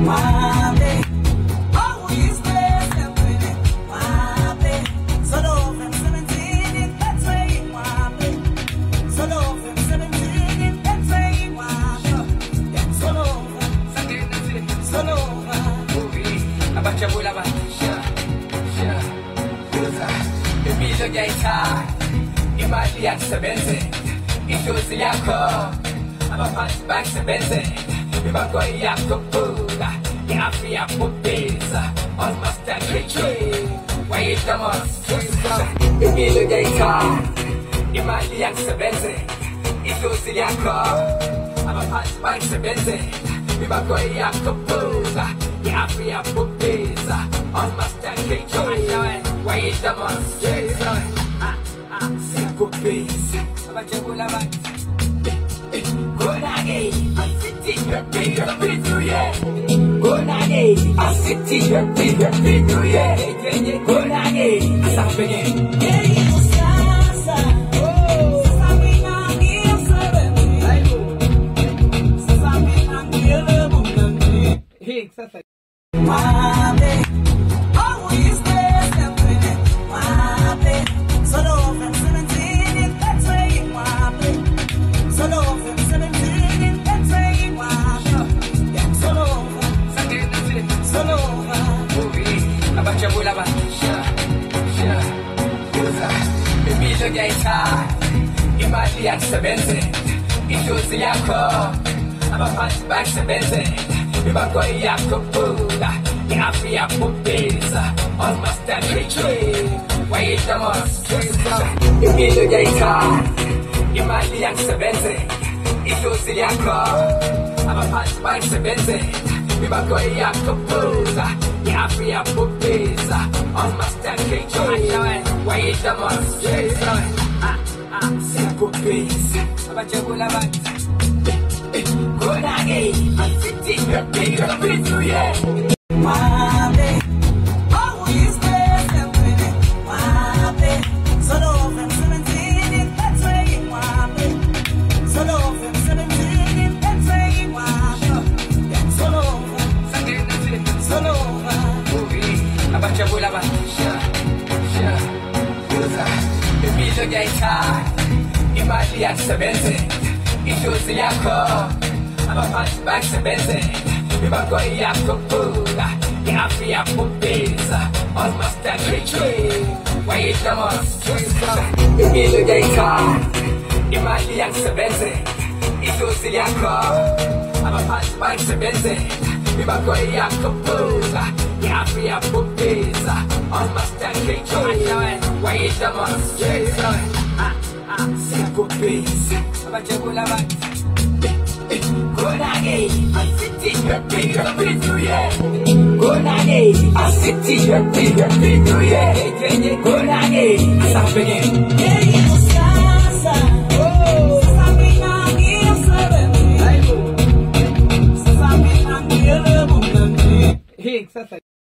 Imali yakusebenze inhlosi yakho abaphansi bakusebenze imbango iyakuphula iafi yakubhisa almost a retreat wayedemonstrate impilo yayikhaya imali yakusebenze inhlosi yakho abaphansi bakusebenze imbango iyakuphula iafi yakubhisa almost a retreat wayedemonstrate Sikupisa abajabula abantu Konake asithi happy yeah Konake asithi happy yeah Konake asabeke yeah usasa sabina ngiyasebenza sabina ngiyelebungani hey sasa mame always there mame solo from 17 that's where you want me solo from 17 that's where you want me yeah solo abajabula abantu impilo yayikhaya imali yakusebenze inhlosi yakho abaphansi bakusebenze imbango iyakuphula iafi yakubhisa almost a retreat wayedemonstrate impilo yayikhaya imali yakusebenze inhlosi yakho abaphansi bakusebenze imbango iyakuphula iafi yakubhisa almost a retreat wayedemonstrate sikupisa abajabula abantu Konake asithi happy yeah mame always there mame solo from 17 that's where you want me solo from 17 that's where you want me yeah solo abajabula abantu impilo yayikhaya imali yakusebenze inhlosi yakho abaphansi bakusebenze imbango iyakuphula iafi yakubhisa almost a retreat wayedemonstrate impilo yayikhaya imali yakusebenze inhlosi yakho abaphansi bakusebenze imbango iyakuphula iafi yakubhisa almost a retreat wayedemonstrate sikupisa abajabula abantu Konake asithi happy yeah Konake asithi happy yeah Konake asabeke